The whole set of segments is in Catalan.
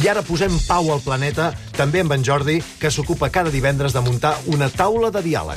I ara posem pau al planeta, també amb en Jordi, que s'ocupa cada divendres de muntar una taula de diàleg.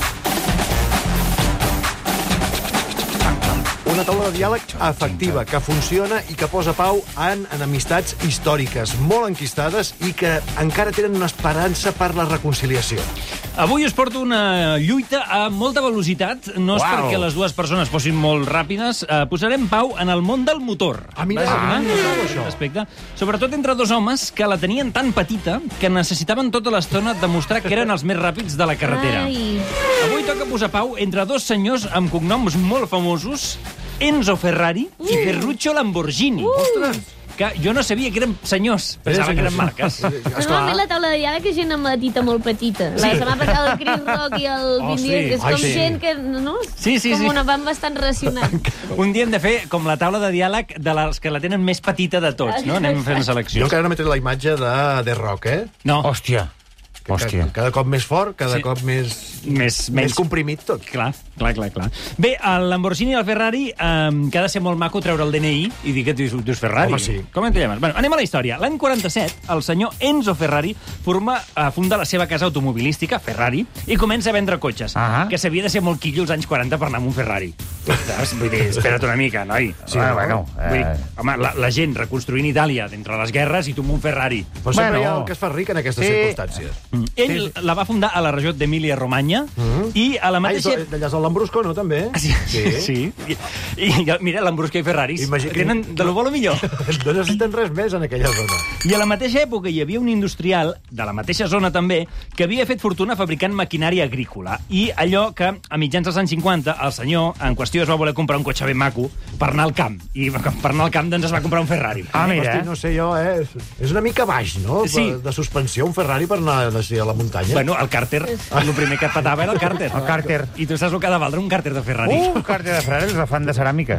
Una taula de diàleg efectiva, que funciona i que posa pau en enemistats històriques, molt enquistades i que encara tenen una esperança per la reconciliació. Avui us porto una lluita a molta velocitat. No és perquè les dues persones fossin molt ràpides. Posarem pau en el món del motor. Mira, això. Respecte. Sobretot entre dos homes que la tenien tan petita que necessitaven tota l'estona demostrar que eren els més ràpids de la carretera. Avui toca posar pau entre dos senyors amb cognoms molt famosos, Enzo Ferrari i Ferruccio Lamborghini. Ostres! Que jo no sabia que eren senyors. Pensava que eren marques. Normalment la taula de diàleg és gent amb la dita molt petita. La setmana passada el Chris Rock i el Vin Diesel, que és com gent que, no? Sí. Com una van bastant racionant. Un dia hem de fer com la taula de diàleg de les que la tenen més petita de tots, no? Anem fent Jo selecció. encara no m'he tret la imatge de The Rock, eh? No. Hòstia. Cada cop més fort, cada cop més comprimit tot. Clar. Bé, el Lamborghini i el Ferrari, que ha de ser molt maco treure el DNI i dir que dius Ferrari. Home, sí. Com te llames? Bueno, anem a la història. L'any 47, el senyor Enzo Ferrari funda la seva casa automobilística, Ferrari, i comença a vendre cotxes, que s'havia de ser molt quillo als anys 40 per anar amb un Ferrari. Vull dir, espera't una mica, noi. Sí, bueno. Vull dir, home, la gent reconstruint Itàlia d'entre les guerres i tu amb un Ferrari. Però sempre hi ha el que es fa ric en aquestes circumstàncies. Ell la va fundar a la regió d'Emília-Romanya i a la mateixa... D'allà és el Lambrusco, no, també? Sí. I mira, Lambrusco i Ferrari tenen de lo bo lo millor. No necessiten res més en aquella zona. I a la mateixa època hi havia un industrial, de la mateixa zona també, que havia fet fortuna fabricant maquinària agrícola. I allò que, a mitjans dels anys 50, el senyor en qüestió es va voler comprar un cotxe ben maco per anar al camp. I per anar al camp, doncs, es va comprar un Ferrari. Mira. No sé jo, és una mica baix, no? Sí. De suspensió, un Ferrari per anar a la muntanya. Bueno, el càrter, el primer que et patava era el càrter. El càrter. I tu saps el que ha de valdre un càrter de Ferrari? Un càrter de Ferrari els fan de ceràmica.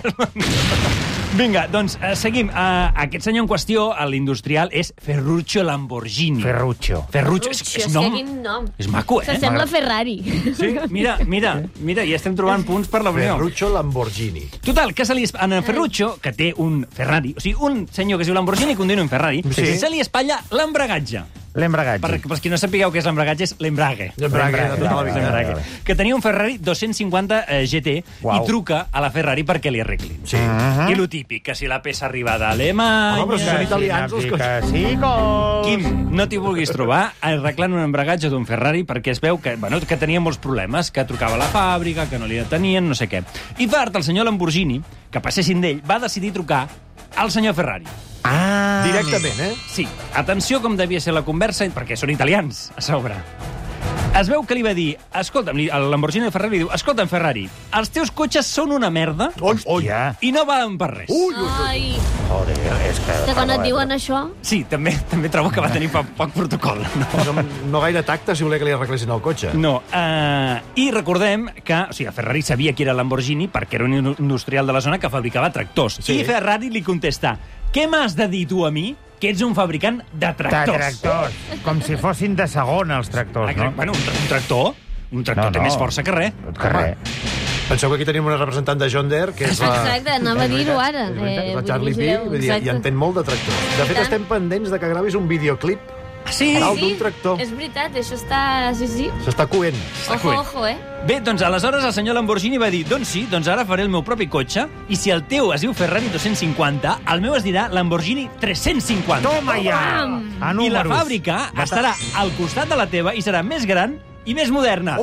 Vinga, doncs seguim. Aquest senyor en qüestió, l'industrial, és Ferruccio Lamborghini. Ferruccio. És nom. Quin nom. És maco, eh? S'assembla a Ferrari. Sí, mira, ja estem trobant punts per la Unió. Ferruccio Lamborghini. Total, que en Ferruccio, que té un Ferrari, o sigui, un senyor que es diu Lamborghini que conduïa un Ferrari, se li espatlla l'embragatge. L'embragatge. Per qui no sapigueu què és l'embragatge, és l'embrague. L'embrague. Que tenia un Ferrari 250 GT i truca a la Ferrari perquè li arregli. Sí. I lo típic, que si la peça arriba d'Alemanya... Home, però si són italians, els cotxes. Sí, Quim, no t'hi vulguis trobar arreglant un embragatge d'un Ferrari perquè es veu que tenia molts problemes, que trucava a la fàbrica, que no li detenien, no sé què. I fart, el senyor Lamborghini, que passessin d'ell, va decidir trucar al senyor Ferrari. Directament, eh? Sí. Atenció com devia ser la conversa, perquè són italians, a sobre. Es veu que li va dir, escolta'm, el Lamborghini i el Ferrari li diu, escolta'm, Ferrari, els teus cotxes són una merda i no valen per res. Ai, Joder, és que... quan et diuen això... Sí, també trobo que va tenir poc protocol. No gaire tacte si volia que li arreglessin el cotxe. No. I recordem que el Ferrari sabia que era Lamborghini perquè era un industrial de la zona que fabricava tractors. Sí. I Ferrari li contesta, què m'has de dir tu a mi que ets un fabricant de tractors? De tractors. Com si fossin de segona, els tractors, no? Bueno, un tractor té més força que res. Que res. Penseu que aquí tenim una representant de John Deere, que és la... Exacte, anava a dir-ho ara. La Charlie P, i entén molt de tractors. De fet, estem pendents de que gravis un videoclip d'un tractor. És veritat, això està... Sí. S'està coent. Ojo, eh? Bé, doncs aleshores el senyor Lamborghini va dir, doncs sí, doncs ara faré el meu propi cotxe i si el teu es diu Ferrari 250, el meu es dirà Lamborghini 350. Toma ja! I la fàbrica estarà al costat de la teva i serà més gran i més moderna.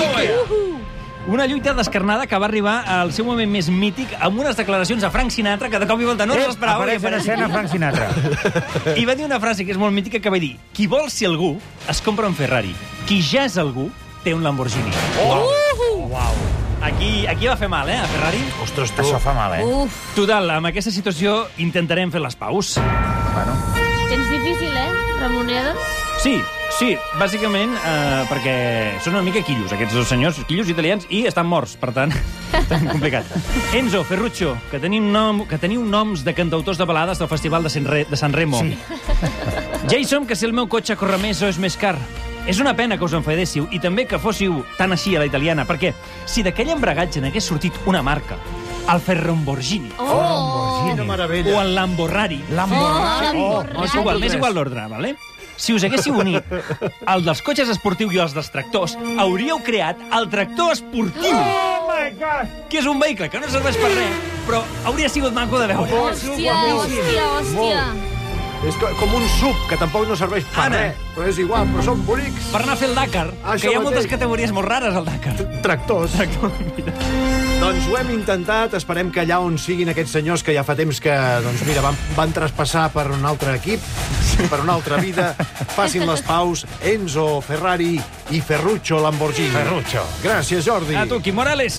Una lluita descarnada que va arribar al seu moment més mític amb unes declaracions a Frank Sinatra que de cop i volta no l'esperava. Apareix en escena Frank Sinatra. I va dir una frase que és molt mítica que va dir, qui vol ser algú es compra un Ferrari, qui ja és algú té un Lamborghini. Uau. Aquí va fer mal, a Ferrari? Ostres, tu. Això fa mal, Total, amb aquesta situació intentarem fer les paus. Bueno. Tens difícil, Ramoneda? Sí, bàsicament perquè són una mica quillos, aquests dos senyors, quillos italians, i estan morts, per tant, tan complicat. Enzo, Ferruccio, que teniu noms de cantautors de balades del Festival de San Remo. Sí. Jason, que si el meu cotxe corre més o és més car. És una pena que us enfadéssiu i també que fóssiu tan així a la italiana, perquè si d'aquell embragatge n'hagués sortit una marca, el Ferromborghini. Quina meravella. o el Lamborrari. M'és igual l'ordre, vale? Si us haguéssiu unit el dels cotxes esportius i els dels tractors, hauríeu creat el tractor esportiu. Oh my God! Que és un vehicle que no serveix per res, però hauria sigut maco de veure. Hòstia. És com un sub, que tampoc no serveix per res. Però és igual, però són bonics. Per anar a fer el Dakar, que hi ha moltes categories molt rares al Dakar. Tractors. Doncs ho hem intentat, esperem que allà on siguin aquests senyors que ja fa temps que, doncs mira, van traspassar per un altre equip, per una altra vida, facin les paus Enzo Ferrari i Ferruccio Lamborghini. Ferruccio. Gràcies, Jordi. A tu, Quim Morales.